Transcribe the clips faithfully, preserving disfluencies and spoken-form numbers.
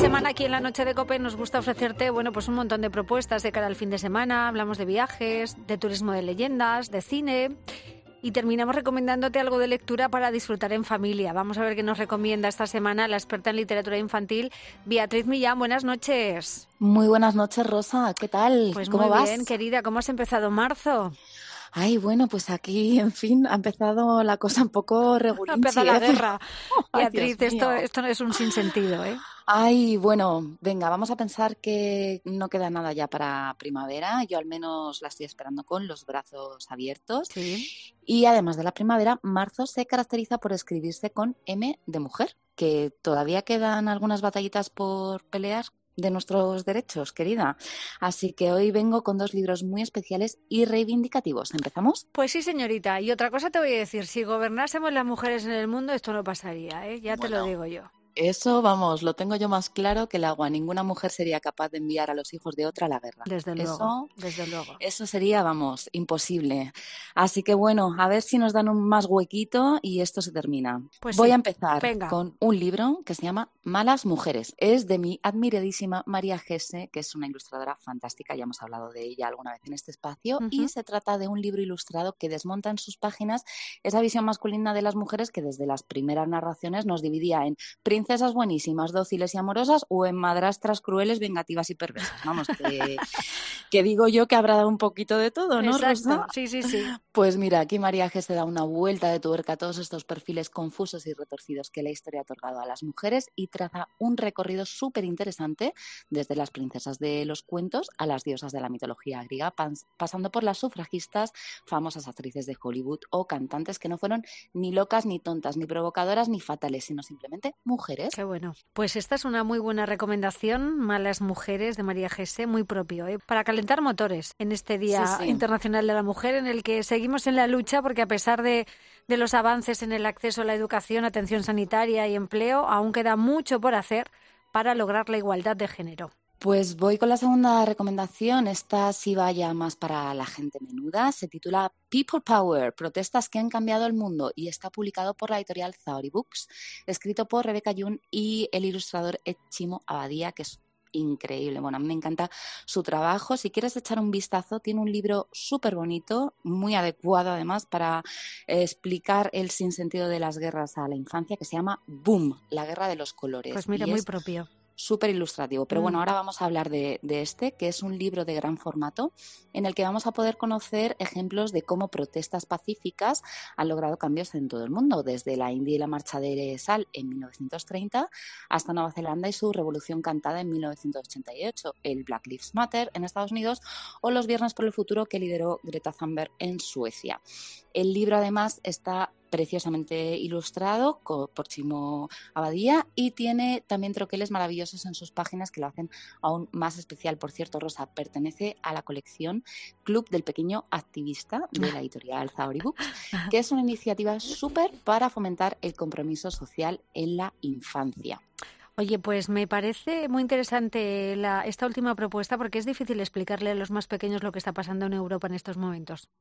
semana aquí en la Noche de COPE nos gusta ofrecerte, bueno, pues un montón de propuestas de cara al fin de semana. Hablamos de viajes, de turismo de leyendas, de cine y terminamos recomendándote algo de lectura para disfrutar en familia. Vamos a ver qué nos recomienda esta semana la experta en literatura infantil, Beatriz Millán. Buenas noches. Muy buenas noches, Rosa. ¿Qué tal? Pues ¿Cómo muy vas? bien, querida. ¿Cómo has empezado marzo? Ay, bueno, pues aquí, en fin, ha empezado la cosa un poco Ha regulinchi, empezado la ¿eh? guerra. Ay, Beatriz, Dios esto, mío. esto no es un sinsentido, ¿eh? Ay, bueno, venga, vamos a pensar que no queda nada ya para primavera. Yo al menos la estoy esperando con los brazos abiertos. Sí. Y además de la primavera, marzo se caracteriza por escribirse con M de mujer, que todavía quedan algunas batallitas por pelear de nuestros derechos, querida. Así que hoy vengo con dos libros muy especiales y reivindicativos. ¿Empezamos? Pues sí, señorita. Y otra cosa te voy a decir, si gobernásemos las mujeres en el mundo, esto no pasaría, ¿eh? Ya te lo Bueno, digo yo. eso, vamos, lo tengo yo más claro que el agua. Ninguna mujer sería capaz de enviar a los hijos de otra a la guerra. Desde luego, Eso, desde luego. eso sería, vamos, imposible. Así que bueno, a ver si nos dan un más huequito y esto se termina. Pues Voy sí, a empezar venga. con un libro que se llama Malas Mujeres. Es de mi admiradísima María Gese, que es una ilustradora fantástica, ya hemos hablado de ella alguna vez en este espacio, Uh-huh. y se trata de un libro ilustrado que desmonta en sus páginas esa visión masculina de las mujeres que desde las primeras narraciones nos dividía en princesas buenísimas, dóciles y amorosas o en madrastras crueles, vengativas y perversas. Vamos, que, que digo yo que habrá dado un poquito de todo, ¿no, Exacto, Rosa? sí, sí, sí. Pues mira, aquí María G se da una vuelta de tuerca a todos estos perfiles confusos y retorcidos que la historia ha otorgado a las mujeres y traza un recorrido súper interesante desde las princesas de los cuentos a las diosas de la mitología griega, pas- pasando por las sufragistas, famosas actrices de Hollywood o cantantes que no fueron ni locas, ni tontas, ni provocadoras, ni fatales, sino simplemente mujeres. Qué bueno. Pues esta es una muy buena recomendación, Malas Mujeres, de María Gese, muy propio, ¿eh? Para calentar motores en este Día Sí, sí. Internacional de la Mujer, en el que seguimos en la lucha porque a pesar de, de los avances en el acceso a la educación, atención sanitaria y empleo, aún queda mucho por hacer para lograr la igualdad de género. Pues voy con la segunda recomendación. Esta sí vaya más para la gente menuda. Se titula People Power, protestas que han cambiado el mundo y está publicado por la editorial Zaori Books, escrito por Rebecca Yoon y el ilustrador Ed Chimo Abadía, que es increíble. Bueno, a mí me encanta su trabajo. Si quieres echar un vistazo, tiene un libro súper bonito, muy adecuado además para eh, explicar el sinsentido de las guerras a la infancia, que se llama Boom, la guerra de los colores. Pues mira, y muy es propio. súper ilustrativo. Pero bueno, Mm. ahora vamos a hablar de, de este, que es un libro de gran formato en el que vamos a poder conocer ejemplos de cómo protestas pacíficas han logrado cambios en todo el mundo, desde la India y la marcha de Sal en mil novecientos treinta hasta Nueva Zelanda y su revolución cantada en mil novecientos ochenta y ocho, el Black Lives Matter en Estados Unidos o los Viernes por el Futuro que lideró Greta Thunberg en Suecia. El libro además está preciosamente ilustrado por Chimo Abadía y tiene también troqueles maravillosos en sus páginas que lo hacen aún más especial. Por cierto, Rosa, pertenece a la colección Club del Pequeño Activista de la editorial Zaori Books, que es una iniciativa súper para fomentar el compromiso social en la infancia. Oye, pues me parece muy interesante la, esta última propuesta porque es difícil explicarle a los más pequeños lo que está pasando en Europa en estos momentos.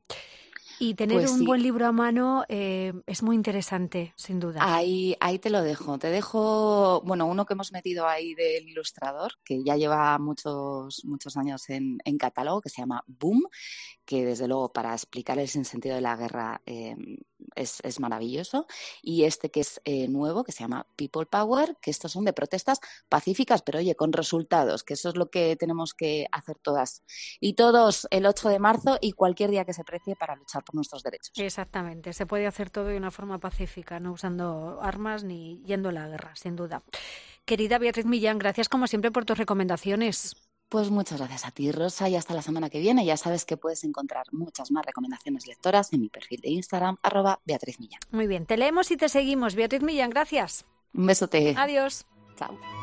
Y tener Pues un sí. buen libro a mano eh, es muy interesante, sin duda. Ahí, ahí te lo dejo. Te dejo, bueno, uno que hemos metido ahí del ilustrador, que ya lleva muchos, muchos años en, en catálogo, que se llama Boom, que desde luego para explicar el sinsentido de la guerra eh, es, es maravilloso. Y este que es eh, nuevo, que se llama People Power, que estos son de protestas pacíficas, pero oye, con resultados, que eso es lo que tenemos que hacer todas. Y todos el ocho de marzo y cualquier día que se precie para luchar por nuestros derechos. Exactamente, se puede hacer todo de una forma pacífica, no usando armas ni yendo a la guerra, sin duda. Querida Beatriz Millán, gracias como siempre por tus recomendaciones. Pues muchas gracias a ti, Rosa, y hasta la semana que viene. Ya sabes que puedes encontrar muchas más recomendaciones lectoras en mi perfil de Instagram, arroba Beatriz Millán. Muy bien, te leemos y te seguimos. Beatriz Millán, gracias. Un besote. Adiós. Chao.